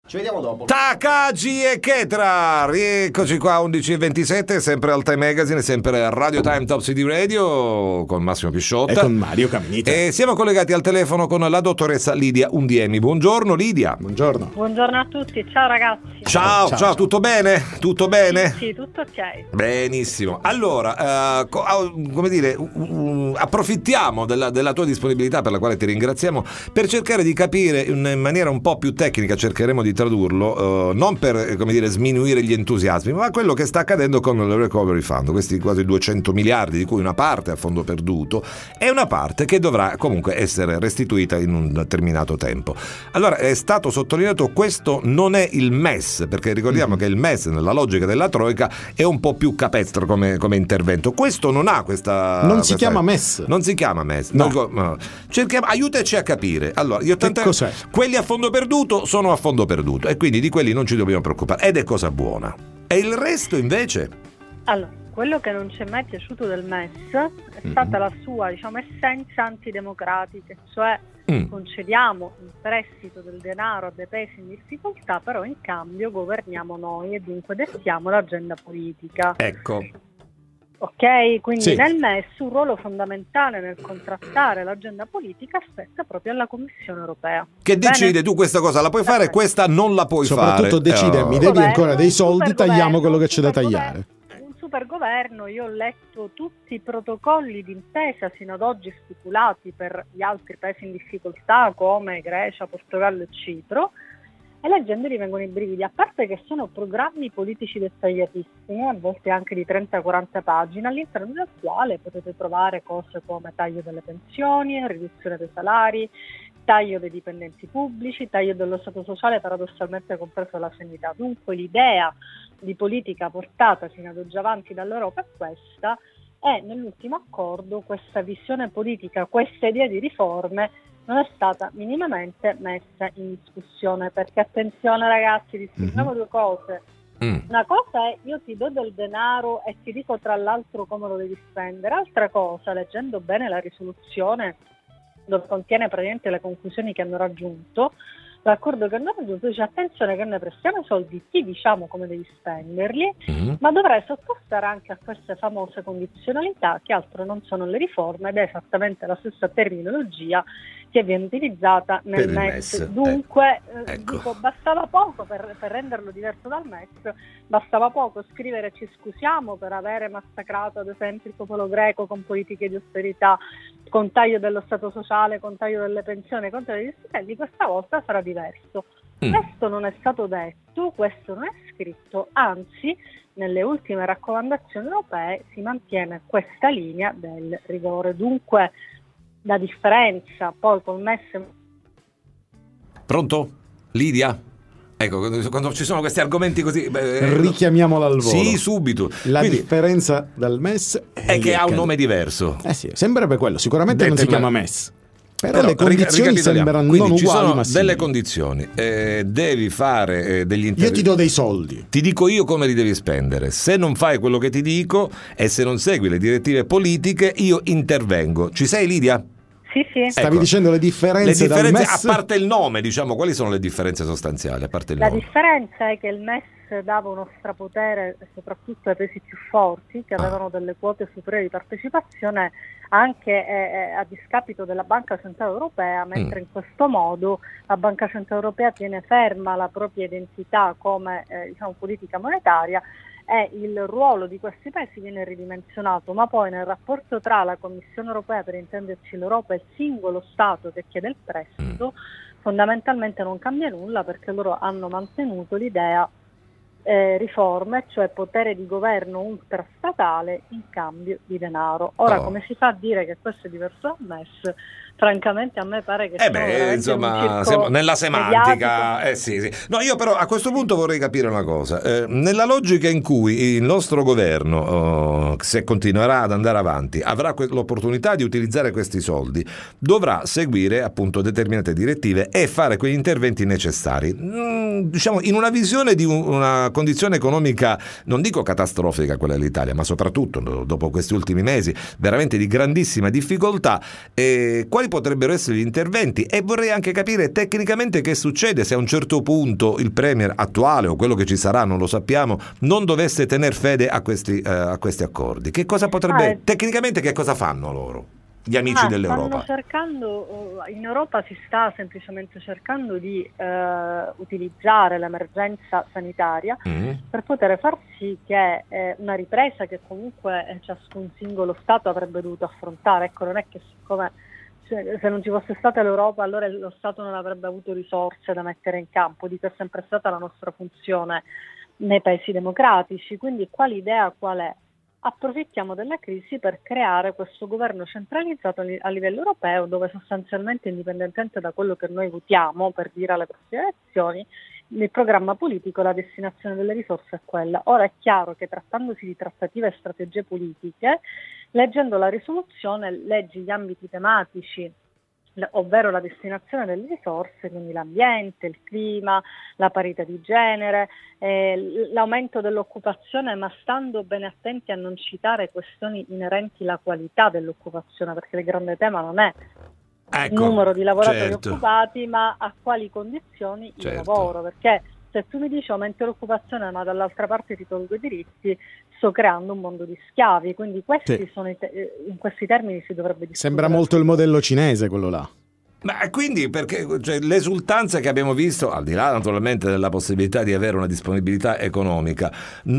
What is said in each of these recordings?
Ci vediamo dopo. Takagi e Ketra, rieccoci qua 11:27, sempre al Time Magazine, sempre a Radio Time Top City Radio con Massimo Pisciotta e con Mario Caminita. E siamo collegati al telefono con la dottoressa Lidia Undiemi. Buongiorno Lidia. Buongiorno. Buongiorno a tutti, ciao ragazzi. Ciao, tutto bene? Tutto bene? Sì, tutto ok. Benissimo. Allora, come dire, approfittiamo della tua disponibilità, per la quale ti ringraziamo, per cercare di capire in maniera un po' più tecnica, cercheremo di tradurlo, non per, come dire, sminuire gli entusiasmi, ma quello che sta accadendo con il Recovery Fund, questi quasi 200 miliardi, di cui una parte a fondo perduto e una parte che dovrà comunque essere restituita in un determinato tempo. Allora, è stato sottolineato, questo non è il MES, perché ricordiamo che il MES, nella logica della Troica, è un po' più capestro come intervento. Questo non ha questa... Non si chiama MES. Non si chiama MES. No. Cerchiamo, aiutaci a capire. Allora, cos'è? Quelli a fondo perduto sono a fondo perduto e quindi di quelli non ci dobbiamo preoccupare, ed è cosa buona. E il resto invece? Allora, quello che non ci è mai piaciuto del MES è stata la sua, essenza antidemocratica, cioè concediamo in prestito del denaro a dei paesi in difficoltà, però in cambio governiamo noi e dunque dettiamo l'agenda politica. Ecco. Ok, quindi sì. Nel MES un ruolo fondamentale nel contrastare l'agenda politica spetta proprio alla Commissione europea. Che decide tu questa cosa la puoi fare, questa non la puoi fare. Soprattutto decide, mi devi ancora dei soldi, tagliamo quello che c'è da tagliare. Un supergoverno, io ho letto tutti i protocolli d'intesa sino ad oggi stipulati per gli altri paesi in difficoltà come Grecia, Portogallo e Cipro, e leggendo vengono i brividi, a parte che sono programmi politici dettagliatissimi, a volte anche di 30-40 pagine, all'interno del quale potete trovare cose come taglio delle pensioni, riduzione dei salari, taglio dei dipendenti pubblici, taglio dello Stato sociale, paradossalmente compreso la sanità. Dunque l'idea di politica portata fino ad oggi avanti dall'Europa è questa, e nell'ultimo accordo questa visione politica, questa idea di riforme non è stata minimamente messa in discussione, perché attenzione ragazzi, distinguiamo due cose. Una cosa è io ti do del denaro e ti dico tra l'altro come lo devi spendere, altra cosa, leggendo bene la risoluzione dove contiene praticamente le conclusioni che hanno raggiunto, l'accordo che hanno raggiunto dice attenzione che noi prestiamo i soldi, ti diciamo come devi spenderli, ma dovrai sottostare anche a queste famose condizionalità che altro non sono le riforme ed è esattamente la stessa terminologia che viene utilizzata nel MES. Dunque ecco. dico, bastava poco per renderlo diverso dal MES, bastava poco scrivere ci scusiamo per avere massacrato ad esempio il popolo greco con politiche di austerità, con taglio dello Stato sociale, con taglio delle pensioni, con taglio degli stipendi, questa volta sarà diverso. Questo non è stato detto, questo non è scritto, anzi nelle ultime raccomandazioni europee si mantiene questa linea del rigore. Dunque la differenza poi col MES... Pronto? Lidia? Ecco, quando ci sono questi argomenti così... richiamiamola al volo. Sì, subito. Quindi, differenza dal MES è che ha un nome diverso. Sì, sembrerebbe quello. Sicuramente non si chiama MES. Però le condizioni sembrano quindi non ci uguali, sono ma delle simili. condizioni. Devi fare degli interventi. Io ti do dei soldi. Ti dico io come li devi spendere. Se non fai quello che ti dico e se non segui le direttive politiche, io intervengo. Ci sei, Lidia? Sì. Stavi dicendo le differenze dal MES? A parte il nome, diciamo, quali sono le differenze sostanziali? A parte il La nome. differenza è che il MES dava uno strapotere soprattutto ai paesi più forti che avevano delle quote superiori di partecipazione anche a discapito della Banca Centrale Europea, mentre in questo modo la Banca Centrale Europea tiene ferma la propria identità come politica monetaria e il ruolo di questi paesi viene ridimensionato, ma poi nel rapporto tra la Commissione Europea, per intenderci l'Europa, e il singolo Stato che chiede il prestito, fondamentalmente non cambia nulla perché loro hanno mantenuto l'idea riforme, cioè potere di governo ultrastatale in cambio di denaro. Ora come si fa a dire che questo è diverso dal MES? Francamente a me pare che insomma siamo nella semantica sì. No, io però a questo punto vorrei capire una cosa, nella logica in cui il nostro governo se continuerà ad andare avanti avrà l'opportunità di utilizzare questi soldi, dovrà seguire appunto determinate direttive e fare quegli interventi necessari, diciamo in una visione di una condizione economica non dico catastrofica quella dell'Italia, ma soprattutto dopo questi ultimi mesi veramente di grandissima difficoltà. Quali quali potrebbero essere gli interventi, e vorrei anche capire tecnicamente che succede se a un certo punto il premier attuale o quello che ci sarà, non lo sappiamo, non dovesse tener fede a questi accordi. Che cosa potrebbe, tecnicamente che cosa fanno loro? Gli amici dell'Europa. Stanno cercando, in Europa si sta semplicemente cercando di utilizzare l'emergenza sanitaria per poter far sì che una ripresa che comunque ciascun singolo Stato avrebbe dovuto affrontare, ecco, non è che siccome se non ci fosse stata l'Europa allora lo Stato non avrebbe avuto risorse da mettere in campo, di che è sempre stata la nostra funzione nei paesi democratici, quindi qua l'idea qual è? Approfittiamo della crisi per creare questo governo centralizzato a livello europeo, dove sostanzialmente, indipendentemente da quello che noi votiamo per dire alle prossime elezioni, il programma politico, la destinazione delle risorse è quella. Ora è chiaro che trattandosi di trattative e strategie politiche, leggendo la risoluzione leggi gli ambiti tematici, ovvero la destinazione delle risorse, quindi l'ambiente, il clima, la parità di genere, l'aumento dell'occupazione, ma stando bene attenti a non citare questioni inerenti alla qualità dell'occupazione, perché il grande tema non è il numero di lavoratori occupati, ma a quali condizioni il lavoro, perché se tu mi dici aumento l'occupazione ma dall'altra parte ti tolgo i diritti, sto creando un mondo di schiavi, quindi questi sono in questi termini si dovrebbe discutere. Sembra molto il modello cinese quello là. Ma quindi perché l'esultanza che abbiamo visto, al di là naturalmente della possibilità di avere una disponibilità economica,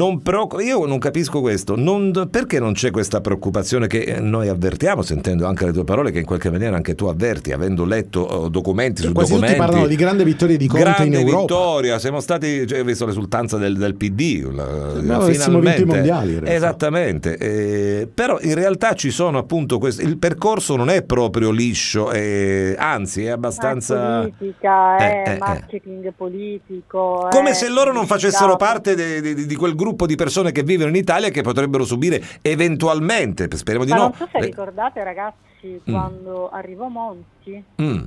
io non capisco questo, perché non c'è questa preoccupazione che noi avvertiamo, sentendo anche le tue parole, che in qualche maniera anche tu avverti, avendo letto documenti su quasi documenti. Tutti parlano di grande vittoria di Conte in Europa. Vittoria, siamo stati, ho visto l'esultanza del PD, avessimo vinto i mondiali. Esattamente, però in realtà ci sono appunto il percorso non è proprio liscio, anzi è abbastanza politica, è marketing politico, come se loro non facessero parte di quel gruppo di persone che vivono in Italia e che potrebbero subire eventualmente, speriamo di no. Non so se ricordate ragazzi quando arrivò Monti,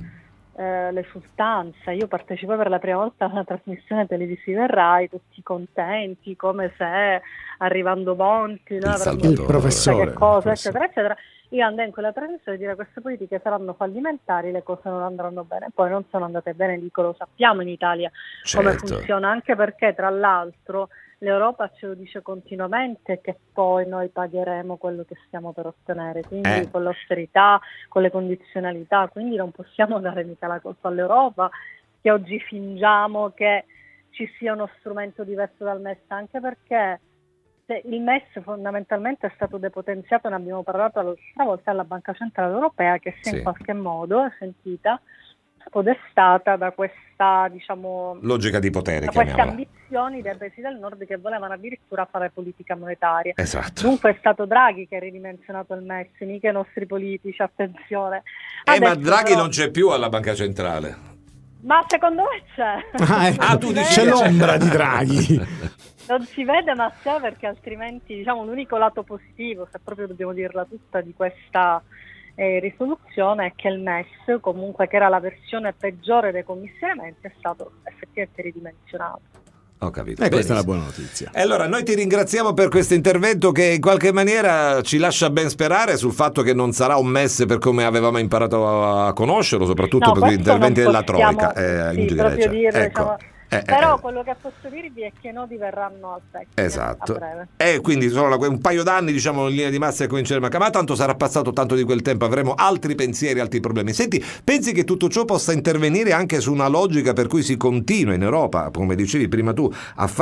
l'esultanza, io partecipai per la prima volta a una trasmissione televisiva Rai, tutti contenti come se arrivando Monti il professore, che cosa, eccetera eccetera. Io andai in quella trasmissione a dire queste politiche saranno fallimentari, le cose non andranno bene, poi non sono andate bene, dico, lo sappiamo in Italia come funziona, anche perché tra l'altro l'Europa ce lo dice continuamente che poi noi pagheremo quello che stiamo per ottenere, quindi con l'austerità, con le condizionalità, quindi non possiamo dare mica la colpa all'Europa che oggi fingiamo che ci sia uno strumento diverso dal MES, anche perché il MES fondamentalmente è stato depotenziato, ne abbiamo parlato l'altra volta, alla Banca Centrale Europea, che si è in qualche modo sentita podestata da questa, diciamo, logica di potere, da queste ambizioni dei paesi del nord che volevano addirittura fare politica monetaria. Esatto. Dunque è stato Draghi che ha ridimensionato il MES, mica i nostri politici, attenzione. Ma Draghi non c'è più alla Banca Centrale. Ma secondo me c'è. Tu dici c'è l'ombra di Draghi. Non si vede, ma c'è, perché altrimenti, diciamo, l'unico lato positivo, se proprio dobbiamo dirla tutta, di questa risoluzione è che il MES, comunque, che era la versione peggiore dei commissariamenti, è stato effettivamente ridimensionato. Ho capito. E questa è una buona notizia. E allora noi ti ringraziamo per questo intervento che in qualche maniera ci lascia ben sperare sul fatto che non sarà un MES per come avevamo imparato a conoscerlo, soprattutto per gli interventi della Troika in Grecia. Diciamo, però quello che posso dirvi è che i nodi verranno al secchio. Esatto. A breve. E quindi sono un paio d'anni, diciamo, in linea di massa, e cominceremo a ma tanto sarà passato tanto di quel tempo, avremo altri pensieri, altri problemi. Senti, pensi che tutto ciò possa intervenire anche su una logica per cui si continua in Europa, come dicevi prima tu,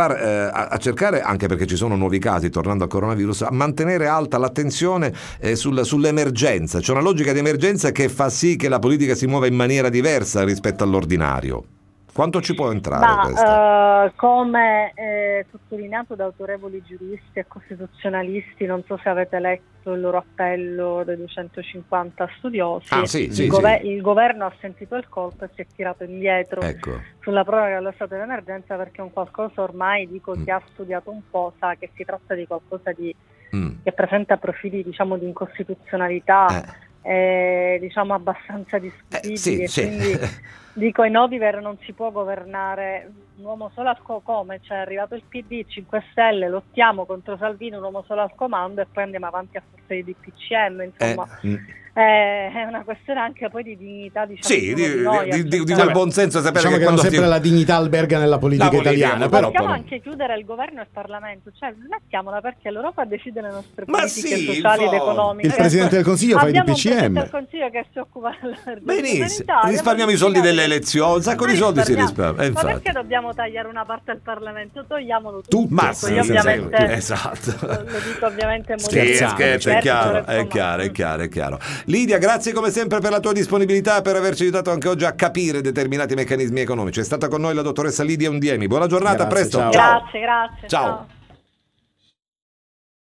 a cercare, anche perché ci sono nuovi casi, tornando al coronavirus, a mantenere alta l'attenzione sull'emergenza? C'è una logica di emergenza che fa sì che la politica si muova in maniera diversa rispetto all'ordinario. Quanto ci può entrare questa? Come sottolineato da autorevoli giuristi e costituzionalisti, non so se avete letto il loro appello dei 250 studiosi, il governo ha sentito il colpo e si è tirato indietro sulla proroga dello stato di emergenza, perché è un qualcosa ormai, chi ha studiato un po' sa che si tratta di qualcosa che presenta profili, diciamo, di incostituzionalità, diciamo abbastanza discutibili, quindi Dico, in Oliver non si può governare un uomo solo come, cioè è arrivato il PD, 5 Stelle, lottiamo contro Salvini, un uomo solo al comando e poi andiamo avanti a forza di DPCM, insomma. È una questione anche poi di dignità, diciamo, sì, di quel buon senso, sapere diciamo che non sempre la dignità alberga nella politica italiana, però possiamo anche chiudere il governo e il Parlamento, cioè mettiamola, perché l'Europa decide le nostre politiche sociali ed economiche. Il Presidente del Consiglio fa i DPCM. Abbiamo un Presidente del Consiglio che si occupa benissimo, risparmiamo i soldi delle elezioni, un sacco di soldi si risparmia. Ma perché dobbiamo tagliare una parte al Parlamento? Togliamolo tutto. Ma sì, ovviamente, esatto. Lo dico ovviamente scherzo, è chiaro. Lidia, grazie come sempre per la tua disponibilità, per averci aiutato anche oggi a capire determinati meccanismi economici. È stata con noi la dottoressa Lidia Undiemi. Buona giornata, a presto. Ciao. Grazie. Ciao.